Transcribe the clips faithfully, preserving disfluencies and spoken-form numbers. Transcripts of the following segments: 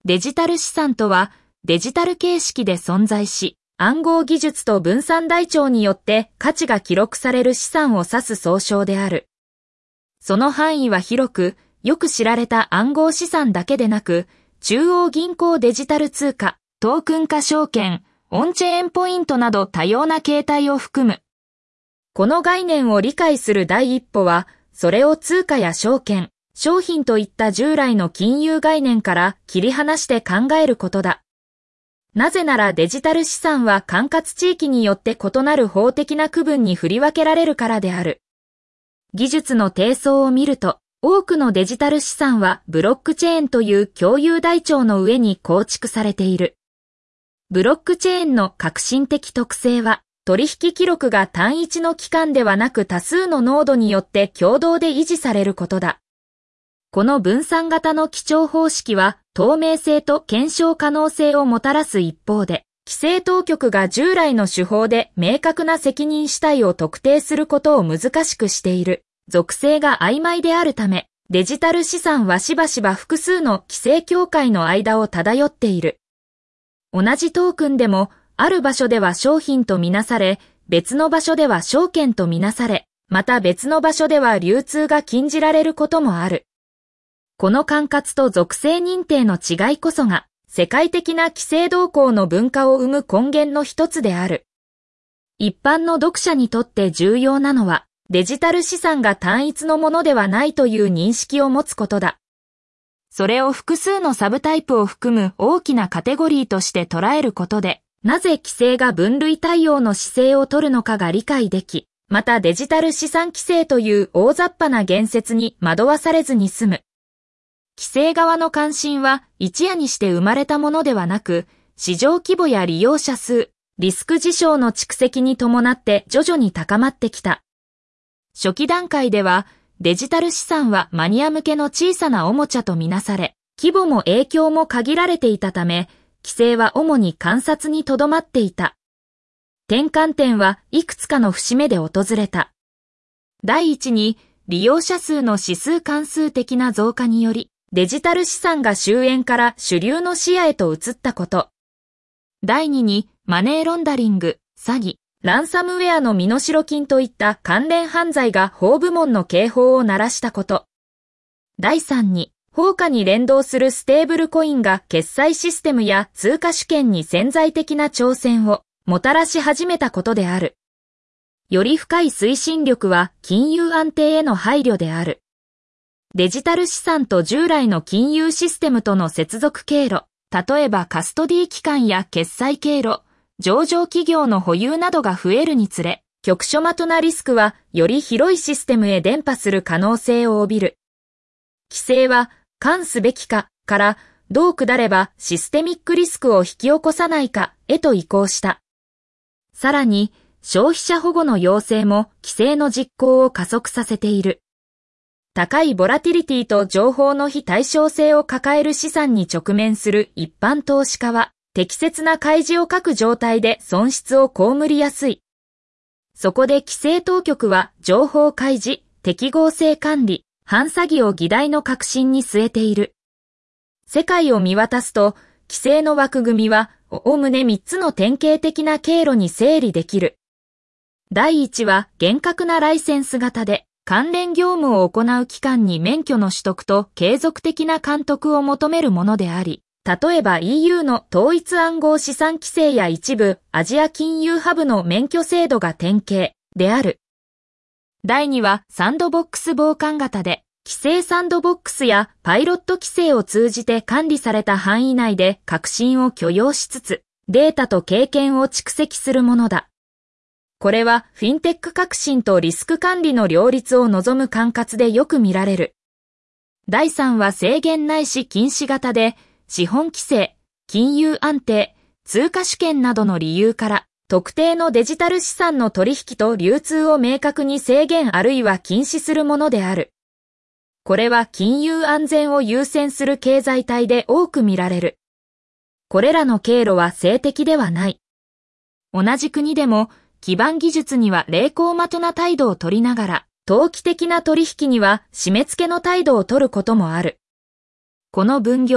デジタル資産とは、デジタル形式で存在し、暗号技術と分散台帳によって価値が記録される資産を指す総称である。その範囲は広く、よく知られた暗号資産だけでなく、中央銀行デジタル通貨、トークン化証券、オンチェーンポイントなど多様な形態を含む。この概念を理解する第一歩は、それを通貨や証券、商品といった従来の金融概念から切り離して考えることだ。なぜならデジタル資産は管轄地域によって異なる法的な区分に振り分けられるからである。技術の低層を見ると、多くのデジタル資産はブロックチェーンという共有台帳の上に構築されている。ブロックチェーンの革新的特性は、取引記録が単一の期間ではなく多数のノードによって共同で維持されることだ。この分散型の記帳方式は透明性と検証可能性をもたらす一方で、規制当局が従来の手法で明確な責任主体を特定することを難しくしている、属性が曖昧であるため、デジタル資産はしばしば複数の規制境界の間を漂っている。同じトークンでも、ある場所では商品とみなされ、別の場所では証券とみなされ、また別の場所では流通が禁じられることもある。この管轄と属性認定の違いこそが、世界的な規制動向の文化を生む根源の一つである。一般の読者にとって重要なのは、デジタル資産が単一のものではないという認識を持つことだ。それを複数のサブタイプを含む大きなカテゴリーとして捉えることで、なぜ規制が分類対応の姿勢を取るのかが理解でき、またデジタル資産規制という大雑把な言説に惑わされずに済む。規制側の関心は一夜にして生まれたものではなく、市場規模や利用者数、リスク事象の蓄積に伴って徐々に高まってきた。初期段階ではデジタル資産はマニア向けの小さなおもちゃとみなされ、規模も影響も限られていたため、規制は主に観察にとどまっていた。転換点はいくつかの節目で訪れた。第一に、利用者数の指数関数的な増加により、デジタル資産が終焉から主流の視野へと移ったこと。第二に、マネーロンダリング、詐欺、ランサムウェアの身代金といった関連犯罪が法部門の警報を鳴らしたこと。第三に、法化に連動するステーブルコインが決済システムや通貨主権に潜在的な挑戦をもたらし始めたことである。より深い推進力は金融安定への配慮である。デジタル資産と従来の金融システムとの接続経路、例えばカストディ機関や決済経路、上場企業の保有などが増えるにつれ、局所的なリスクはより広いシステムへ伝播する可能性を帯びる。規制は、関すべきかからどう下ればシステミックリスクを引き起こさないかへと移行した。さらに消費者保護の要請も規制の実行を加速させている。高いボラティリティと情報の非対称性を抱える資産に直面する一般投資家は適切な開示を欠く状態で損失を被りやすい。そこで規制当局は情報開示、適合性管理、反詐欺を議題の核心に据えている。世界を見渡すと、規制の枠組みは、おおむねみっつの典型的な経路に整理できる。第一は、厳格なライセンス型で、関連業務を行う機関に免許の取得と継続的な監督を求めるものであり、例えば イーユー の統一暗号資産規制や一部アジア金融ハブの免許制度が典型である。第二はサンドボックス傍観型で、規制サンドボックスやパイロット規制を通じて管理された範囲内で革新を許容しつつ、データと経験を蓄積するものだ。これはフィンテック革新とリスク管理の両立を望む管轄でよく見られる。第三は制限ないし禁止型で、資本規制、金融安定、通貨主権などの理由から、特定のデジタル資産の取引と流通を明確に制限あるいは禁止するものである。これは金融安全を優先する経済体で多く見られる。これらの経路は性的ではない。同じ国でも、基盤技術には冷酷的な態度を取りながら、投機的な取引には締め付けの態度を取ることもある。この分業、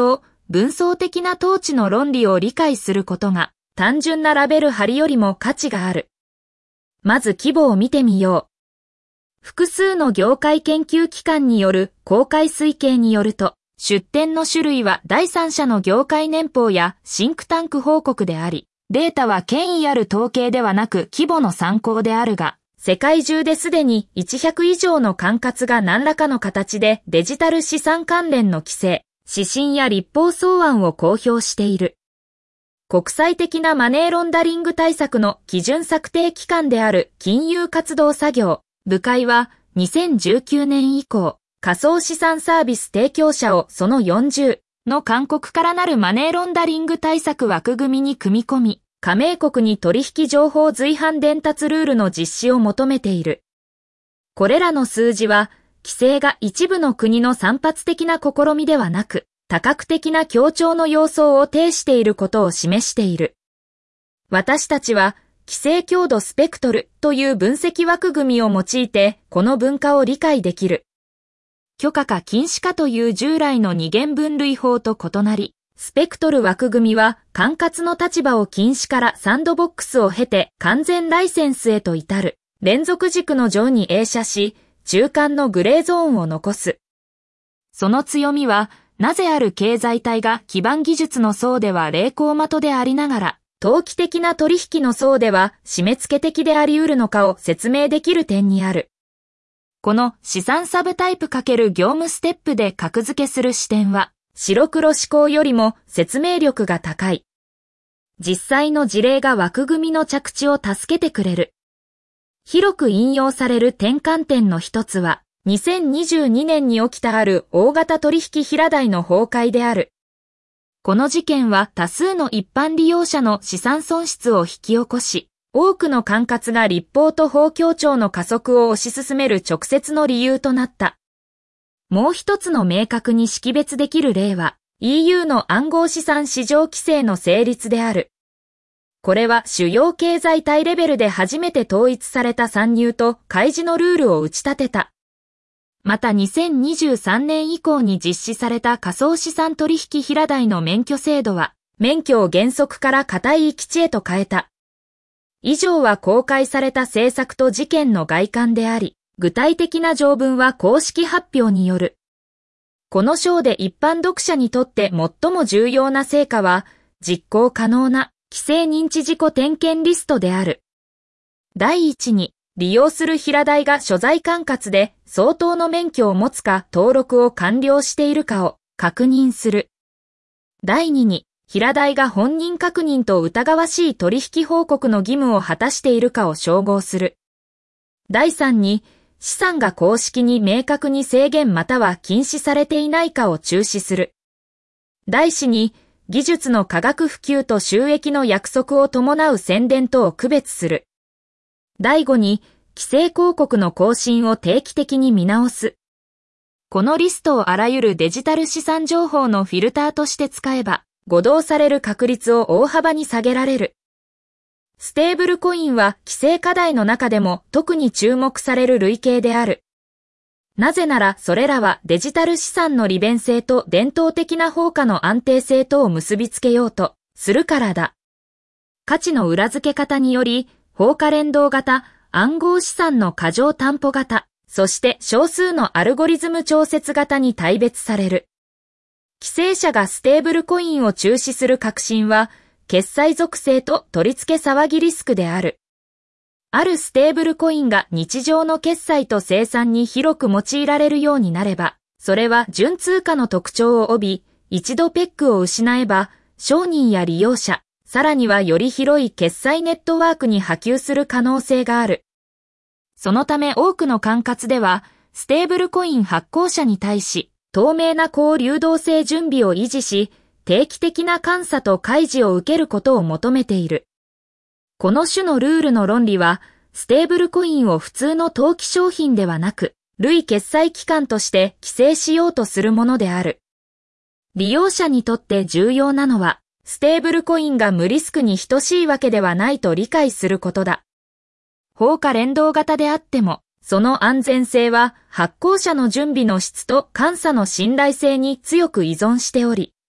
分層的な統治の論理を理解することが、単純なラベル貼りよりも価値がある。まず規模を見てみよう。複数の業界研究機関による公開推計によると、出典の種類は第三者の業界年報やシンクタンク報告であり、データは権威ある統計ではなく規模の参考であるが、世界中ですでにひゃく以上の管轄が何らかの形でデジタル資産関連の規制、指針や立法草案を公表している。国際的なマネーロンダリング対策の基準策定機関である金融活動作業部会はにせんじゅうきゅうねん以降、仮想資産サービス提供者をそのよんじゅうの勧告からなるマネーロンダリング対策枠組みに組み込み、加盟国に取引情報随伴伝達ルールの実施を求めている。これらの数字は、規制が一部の国の散発的な試みではなく、多角的な協調の様相を呈していることを示している。私たちは、規制強度スペクトルという分析枠組みを用いて、この文化を理解できる。許可か禁止かという従来の二元分類法と異なり、スペクトル枠組みは管轄の立場を禁止からサンドボックスを経て完全ライセンスへと至る連続軸の上に映写し、中間のグレーゾーンを残す。その強みは、なぜある経済体が基盤技術の層では励行的でありながら、投機的な取引の層では締め付け的であり得るのかを説明できる点にある。この資産サブタイプ×業務ステップで格付けする視点は、白黒思考よりも説明力が高い。実際の事例が枠組みの着地を助けてくれる。広く引用される転換点の一つは、にせんにじゅうにねんに起きたある大型取引平台の崩壊である。この事件は多数の一般利用者の資産損失を引き起こし、多くの管轄が立法と法協調の加速を推し進める直接の理由となった。もう一つの明確に識別できる例は イーユー の暗号資産市場規制の成立である。これは主要経済体レベルで初めて統一された参入と開示のルールを打ち立てた。またにせんにじゅうさんねん以降に実施された仮想資産取引平台の免許制度は免許を原則から固い域地へと変えた。以上は公開された政策と事件の外観であり、具体的な条文は公式発表による。この章で一般読者にとって最も重要な成果は、実行可能な規制認知事項点検リストである。第一に、利用する平台が所在管轄で相当の免許を持つか登録を完了しているかを確認する。第二に、平台が本人確認と疑わしい取引報告の義務を果たしているかを照合する。第三に、資産が公式に明確に制限または禁止されていないかを注視する。第四に、技術の科学普及と収益の約束を伴う宣伝とを区別する。第五に、規制広告の更新を定期的に見直す。このリストをあらゆるデジタル資産情報のフィルターとして使えば、誤導される確率を大幅に下げられる。ステーブルコインは規制課題の中でも特に注目される類型である。なぜならそれらはデジタル資産の利便性と伝統的な法価の安定性とを結びつけようとするからだ。価値の裏付け方により、法価連動型、暗号資産の過剰担保型、そして少数のアルゴリズム調節型に大別される。規制者がステーブルコインを中止する革新は、決済属性と取り付け騒ぎリスクである。あるステーブルコインが日常の決済と生産に広く用いられるようになれば、それは純通貨の特徴を帯び、一度ペックを失えば、商人や利用者、さらにはより広い決済ネットワークに波及する可能性がある。そのため多くの管轄では、ステーブルコイン発行者に対し、透明な高流動性準備を維持し、定期的な監査と開示を受けることを求めている。この種のルールの論理は、ステーブルコインを普通の投機商品ではなく、類決済機関として規制しようとするものである。利用者にとって重要なのは、ステーブルコインが無リスクに等しいわけではないと理解することだ。法価連動型であっても、その安全性は発行者の準備の質と監査の信頼性に強く依存しており、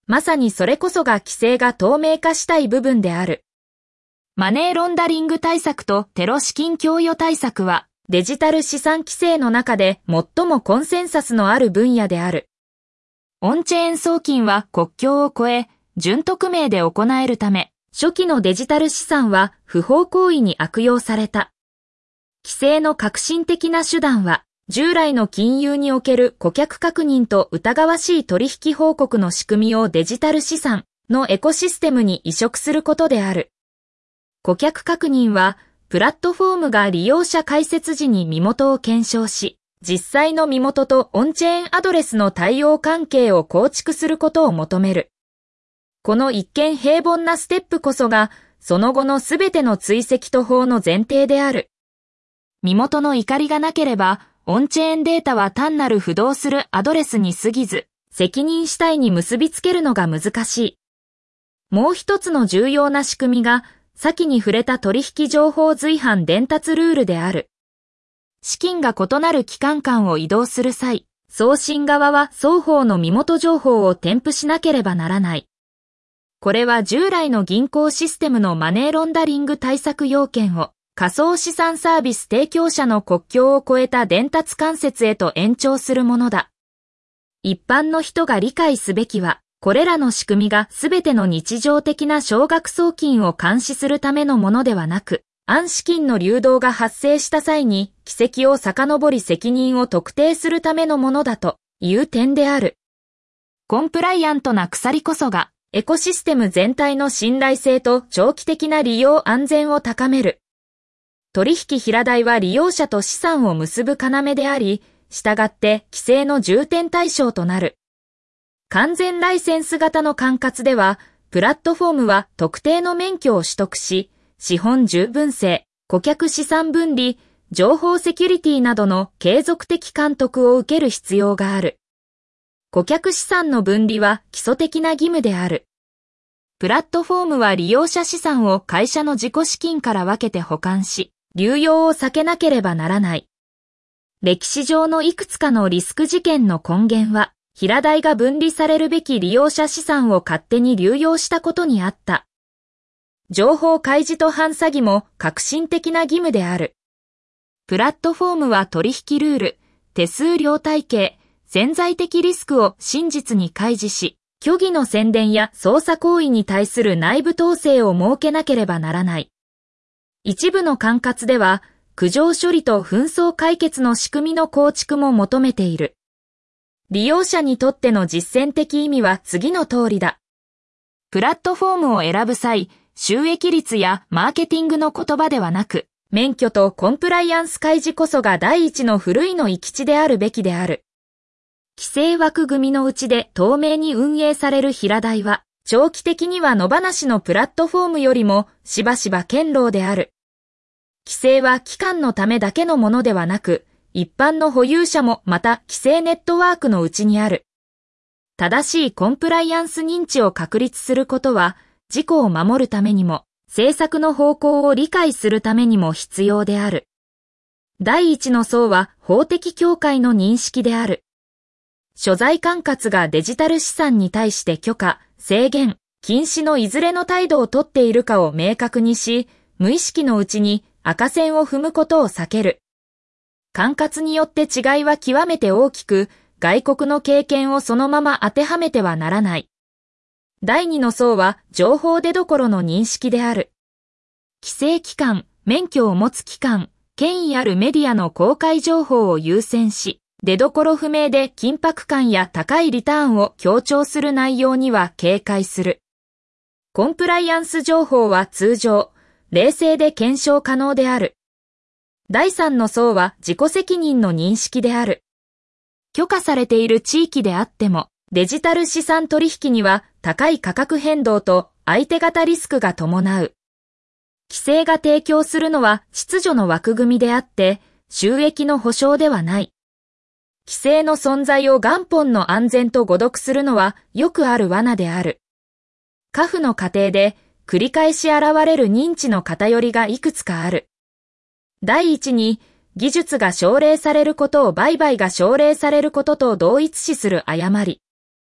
まさにそれこそが規制が透明化したい部分である。マネーロンダリング対策とテロ資金供与対策はデジタル資産規制の中で最もコンセンサスのある分野である。オンチェーン送金は国境を越え、準匿名で行えるため、初期のデジタル資産は不法行為に悪用された。規制の革新的な手段は、従来の金融における顧客確認と疑わしい取引報告の仕組みをデジタル資産のエコシステムに移植することである。顧客確認は、プラットフォームが利用者開設時に身元を検証し、実際の身元とオンチェーンアドレスの対応関係を構築することを求める。この一見平凡なステップこそが、その後のすべての追跡と法の前提である。身元の怒りがなければ、オンチェーンデータは単なる不動するアドレスに過ぎず、責任主体に結びつけるのが難しい。もう一つの重要な仕組みが、先に触れた取引情報随伴伝達ルールである。資金が異なる期間間を移動する際、送信側は双方の身元情報を添付しなければならない。これは従来の銀行システムのマネーロンダリング対策要件を、仮想資産サービス提供者の国境を越えた伝達間接へと延長するものだ。一般の人が理解すべきは、これらの仕組みがすべての日常的な少額送金を監視するためのものではなく、暗資金の流動が発生した際に軌跡を遡り責任を特定するためのものだという点である。コンプライアントな鎖こそが、エコシステム全体の信頼性と長期的な利用安全を高める。取引平台は利用者と資産を結ぶ要であり、従って規制の重点対象となる。完全ライセンス型の管轄では、プラットフォームは特定の免許を取得し、資本十分性、顧客資産分離、情報セキュリティなどの継続的監督を受ける必要がある。顧客資産の分離は基礎的な義務である。プラットフォームは利用者資産を会社の自己資金から分けて保管し、流用を避けなければならない。歴史上のいくつかのリスク事件の根源は、平台が分離されるべき利用者資産を勝手に流用したことにあった。情報開示と反詐欺も革新的な義務である。プラットフォームは取引ルール、手数料体系、潜在的リスクを真実に開示し、虚偽の宣伝や操作行為に対する内部統制を設けなければならない。一部の管轄では、苦情処理と紛争解決の仕組みの構築も求めている。利用者にとっての実践的意味は次の通りだ。プラットフォームを選ぶ際、収益率やマーケティングの言葉ではなく、免許とコンプライアンス開示こそが第一のふるいの生き地であるべきである。規制枠組みのうちで透明に運営される平台は、長期的には野放しのプラットフォームよりもしばしば堅牢である。規制は機関のためだけのものではなく、一般の保有者もまた規制ネットワークのうちにある。正しいコンプライアンス認知を確立することは、自己を守るためにも、政策の方向を理解するためにも必要である。第一の層は法的境界の認識である。所在管轄がデジタル資産に対して許可、制限、禁止のいずれの態度をとっているかを明確にし、無意識のうちに赤線を踏むことを避ける。管轄によって違いは極めて大きく、外国の経験をそのまま当てはめてはならない。第二の層は情報出所の認識である。規制機関、免許を持つ機関、権威あるメディアの公開情報を優先し、出所不明で緊迫感や高いリターンを強調する内容には警戒する。コンプライアンス情報は通常、冷静で検証可能である。第三の層は自己責任の認識である。許可されている地域であっても、デジタル資産取引には高い価格変動と相手方リスクが伴う。規制が提供するのは秩序の枠組みであって、収益の保証ではない。規制の存在を元本の安全と誤読するのはよくある罠である。カフの過程で繰り返し現れる認知の偏りがいくつかある。第一に、技術が奨励されることを売買が奨励されることと同一視する誤り。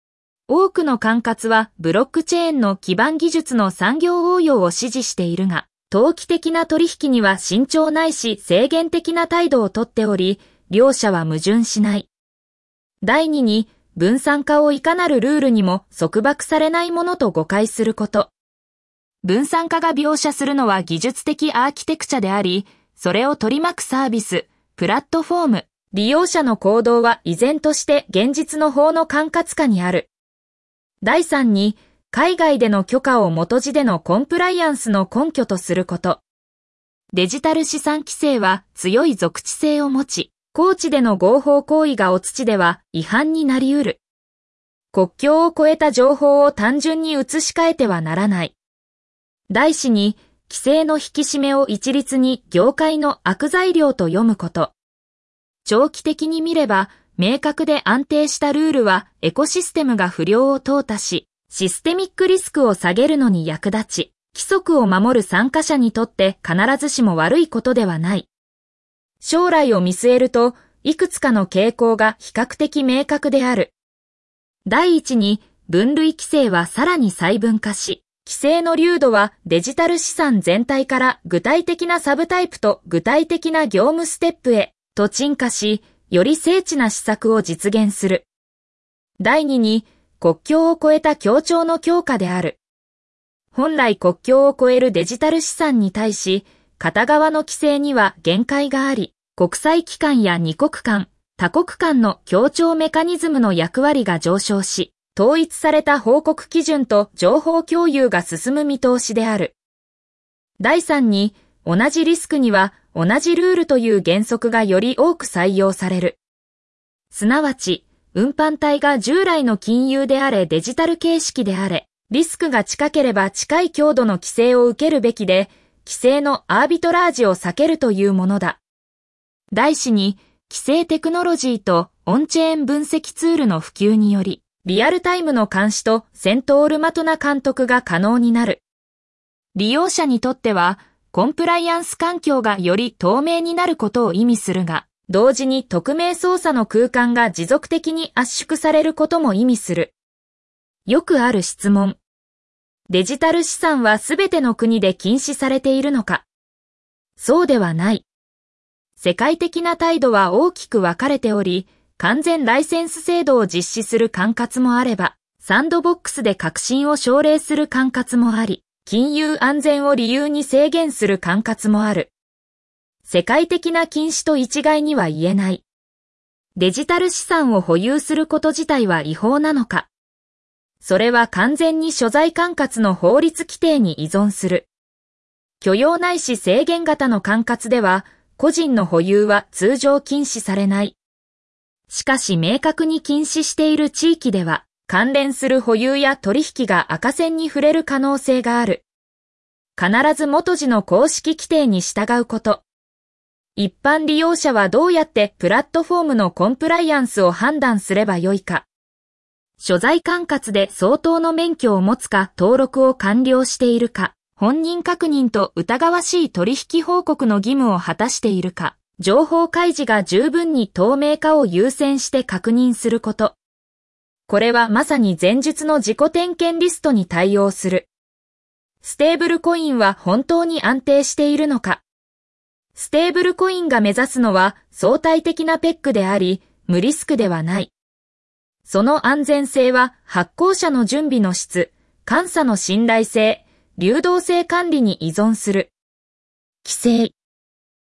多くの管轄はブロックチェーンの基盤技術の産業応用を支持しているが、投機的な取引には慎重ないし制限的な態度をとっており、両者は矛盾しない。第二に、分散化をいかなるルールにも束縛されないものと誤解すること。分散化が描写するのは技術的アーキテクチャであり、それを取り巻くサービス、プラットフォーム、利用者の行動は依然として現実の法の管轄下にある。第三に、海外での許可を元地でのコンプライアンスの根拠とすること。デジタル資産規制は強い属地性を持ち、高地での合法行為がお土では違反になり得る。国境を越えた情報を単純に移し替えてはならない。第四に、規制の引き締めを一律に業界の悪材料と読むこと。長期的に見れば、明確で安定したルールはエコシステムが不良を淘汰し、システミックリスクを下げるのに役立ち、規則を守る参加者にとって必ずしも悪いことではない。将来を見据えると、いくつかの傾向が比較的明確である。第一に、分類規制はさらに細分化し、規制の流度はデジタル資産全体から具体的なサブタイプと具体的な業務ステップへと沈下し、より精緻な施策を実現する。第二に、国境を越えた協調の強化である。本来国境を越えるデジタル資産に対し、片側の規制には限界があり、国際機関や二国間、多国間の協調メカニズムの役割が上昇し、統一された報告基準と情報共有が進む見通しである。第三に、同じリスクには同じルールという原則がより多く採用される。すなわち、運搬体が従来の金融であれデジタル形式であれ、リスクが近ければ近い強度の規制を受けるべきで、規制のアービトラージを避けるというものだ。第四に、規制テクノロジーとオンチェーン分析ツールの普及により、リアルタイムの監視とセントールマトな監督が可能になる。利用者にとっては、コンプライアンス環境がより透明になることを意味するが、同時に匿名操作の空間が持続的に圧縮されることも意味する。よくある質問。デジタル資産はすべての国で禁止されているのか？そうではない。世界的な態度は大きく分かれており、完全ライセンス制度を実施する管轄もあれば、サンドボックスで革新を奨励する管轄もあり、金融安全を理由に制限する管轄もある。世界的な禁止と一概には言えない。デジタル資産を保有すること自体は違法なのか？それは完全に所在管轄の法律規定に依存する。許容ないし制限型の管轄では、個人の保有は通常禁止されない。しかし明確に禁止している地域では、関連する保有や取引が赤線に触れる可能性がある。必ず元地の公式規定に従うこと。一般利用者はどうやってプラットフォームのコンプライアンスを判断すればよいか。所在管轄で相当の免許を持つか登録を完了しているか、本人確認と疑わしい取引報告の義務を果たしているか、情報開示が十分に透明化を優先して確認すること。これはまさに前述の自己点検リストに対応する。ステーブルコインは本当に安定しているのか？ステーブルコインが目指すのは相対的なペックであり、無リスクではない。その安全性は発行者の準備の質、監査の信頼性、流動性管理に依存する。規制。